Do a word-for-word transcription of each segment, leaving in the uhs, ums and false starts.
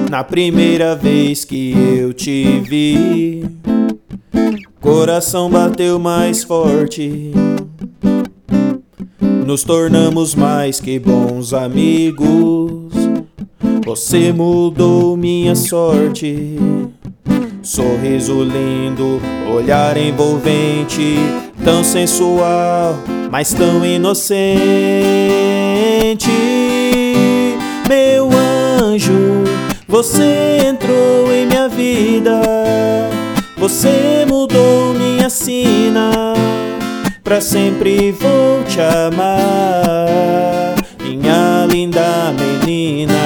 Na primeira vez que eu te vi, coração bateu mais forte. Nos tornamos mais que bons amigos. Você mudou minha sorte. Sorriso lindo, olhar envolvente, tão sensual, mas tão inocente. Meu anjo, você entrou em minha vida. Você mudou minha sina. Pra sempre vou te amar, minha linda menina.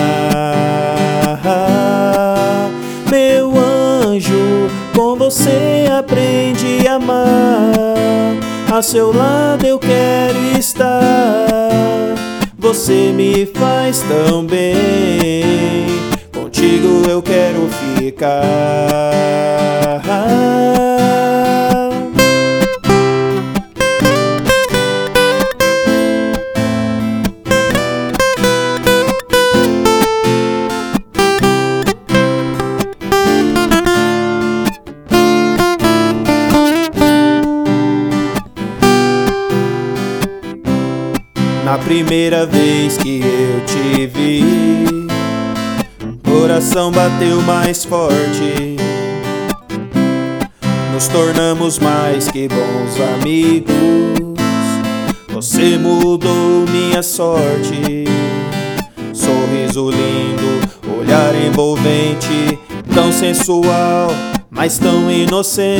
Meu anjo, com você aprendi a amar. A seu lado eu quero estar. Você me faz tão bem. Contigo eu quero ficar. Na primeira vez que eu te vi, coração bateu mais forte. Nos tornamos mais que bons amigos. Você mudou minha sorte. Sorriso lindo, olhar envolvente, tão sensual, mas tão inocente.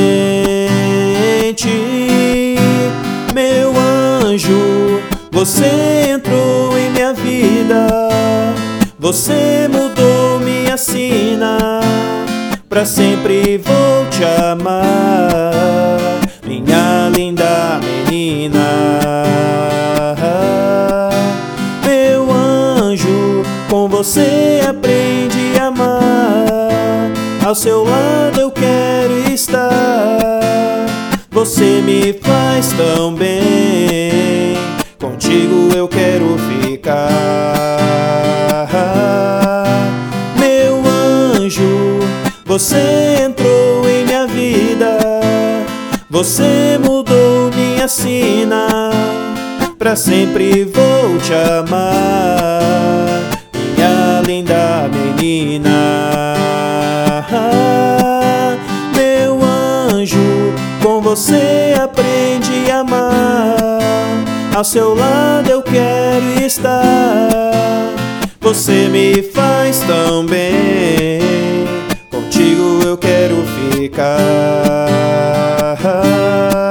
Meu anjo, você entrou em minha vida. Você mudou minha sina. Pra sempre vou te amar, minha linda menina. Meu anjo, com você aprendi a amar. Ao seu lado eu quero estar. Você me faz tão bem. Contigo eu quero ficar. Meu anjo, você entrou em minha vida. Você mudou minha sina. Pra sempre vou te amar, minha linda menina. Meu anjo, com você aprendi a amar. Ao seu lado eu quero estar. Você me faz tão bem. Contigo eu quero ficar.